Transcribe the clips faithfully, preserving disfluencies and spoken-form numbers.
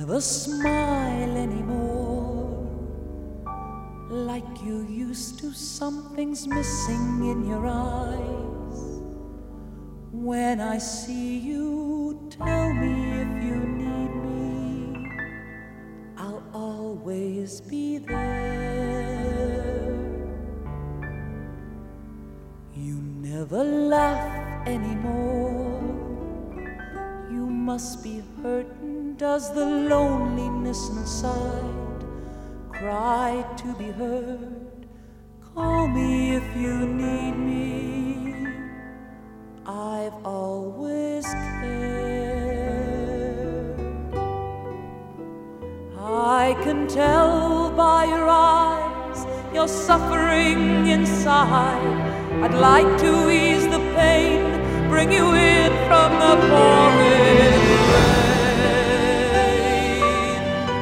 never smile anymore like you used to. Something's missing in your eyes. When I see you, tell me if you need me. I'll always be there. You never laugh anymore. You must be hurting. Does the loneliness inside cry to be heard? Call me if you need me. I've always cared. I can tell by your eyes you're suffering inside. I'd like to ease the pain, bring you in from the pouring rain.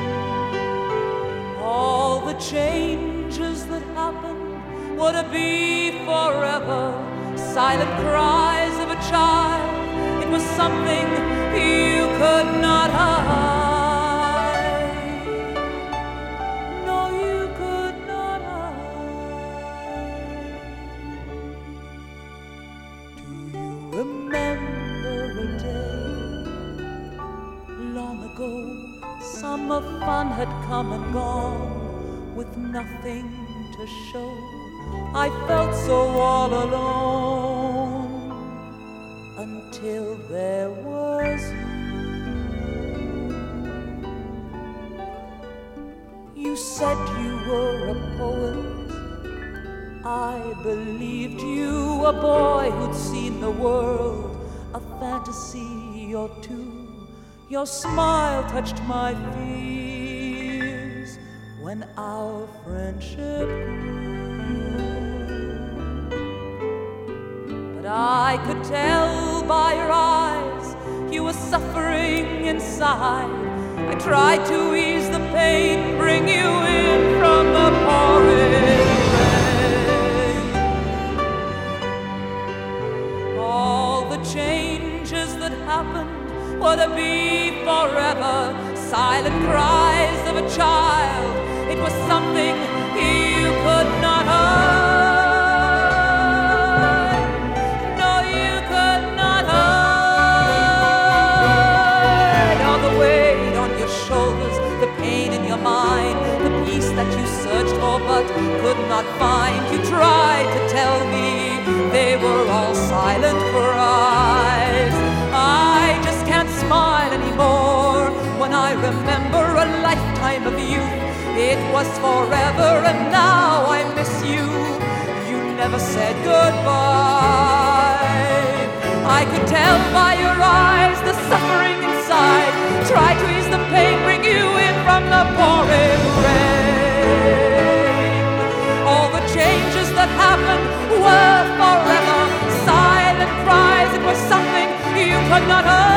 All the changes that happen, would it be forever? Silent cries of a child, it was something you could not hide. No, you could not hide. Do you remember a day long ago? Summer fun had come and gone with nothing to show. I felt so all alone until there was you. You said you were a poet. I believed you, a boy who'd seen the world, a fantasy or two. Your smile touched my fears when our friendship grew. But I could tell by your eyes you were suffering inside. I tried to ease the pain, bring you in from the pouring rain. All the changes that happened, would it be forever? Silent cries of a child, it was something you could not hide. No, you could not hide. All the weight on your shoulders, the pain in your mind, the peace that you searched for but could not find. You tried to tell me they were all silent cries. I just can't smile anymore when I remember a lifetime of youth. It was forever and now I miss you. You never said goodbye. I could tell by your eyes the suffering inside. Try to ease the pain, bring you in from the pouring rain. All the changes that happened were forever. Silent cries, it was something you could not hide.